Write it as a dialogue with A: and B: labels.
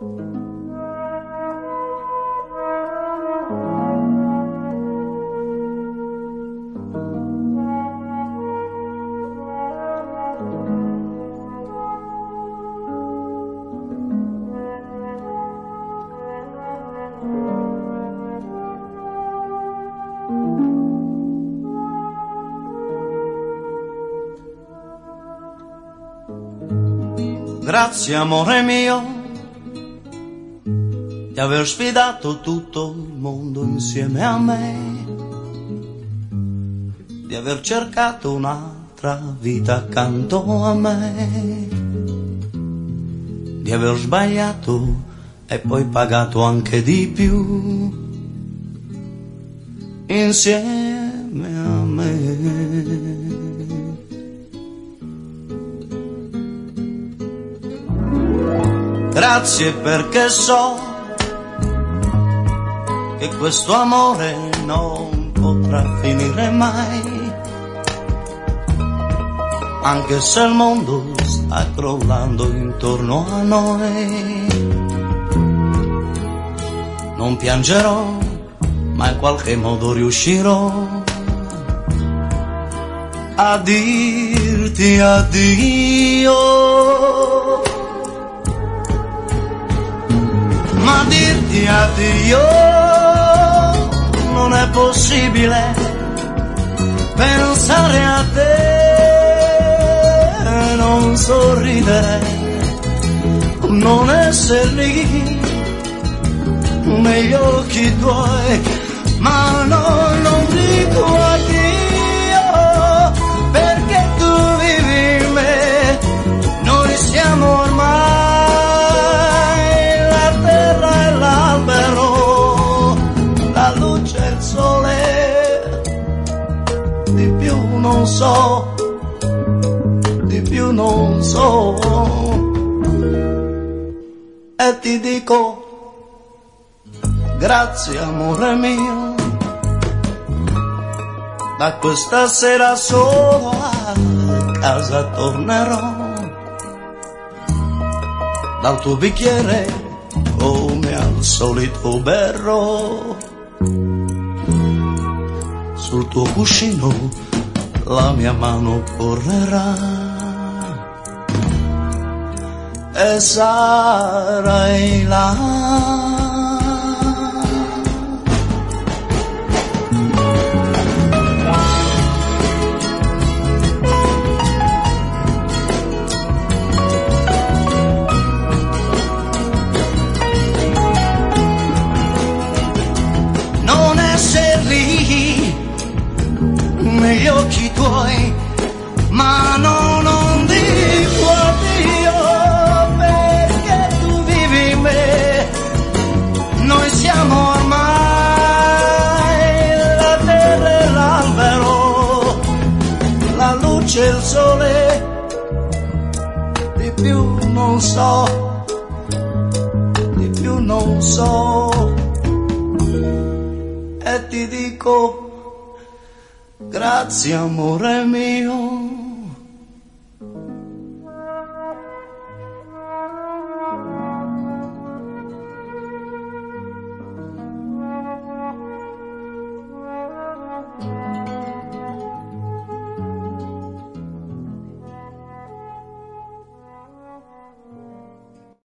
A: Grazie amore mio di aver sfidato tutto il mondo insieme a me, di aver cercato un'altra vita accanto a me, di aver sbagliato e poi pagato anche di più insieme a me. Grazie perché so che questo amore non potrà finire mai, anche se il mondo sta crollando intorno a noi. Non piangerò, ma in qualche modo riuscirò a dirti addio. Ma dirti addio non è possibile, pensare a te, non sorridere, non essere lì negli occhi tuoi, ma no, non dico addio perché tu vivi in me, noi siamo ormai non so, di più non so, e ti dico grazie amore mio, da questa sera solo a casa tornerò, dal tuo bicchiere come al solito berrò, sul tuo cuscino la mia mano correrà e sarai là. Non essere lì negli occhi tuoi, ma no, non dico addio perché tu vivi in me, noi siamo ormai la terra e l'albero, la luce e il sole, di più non so, di più non so, e ti dico grazie amore mio.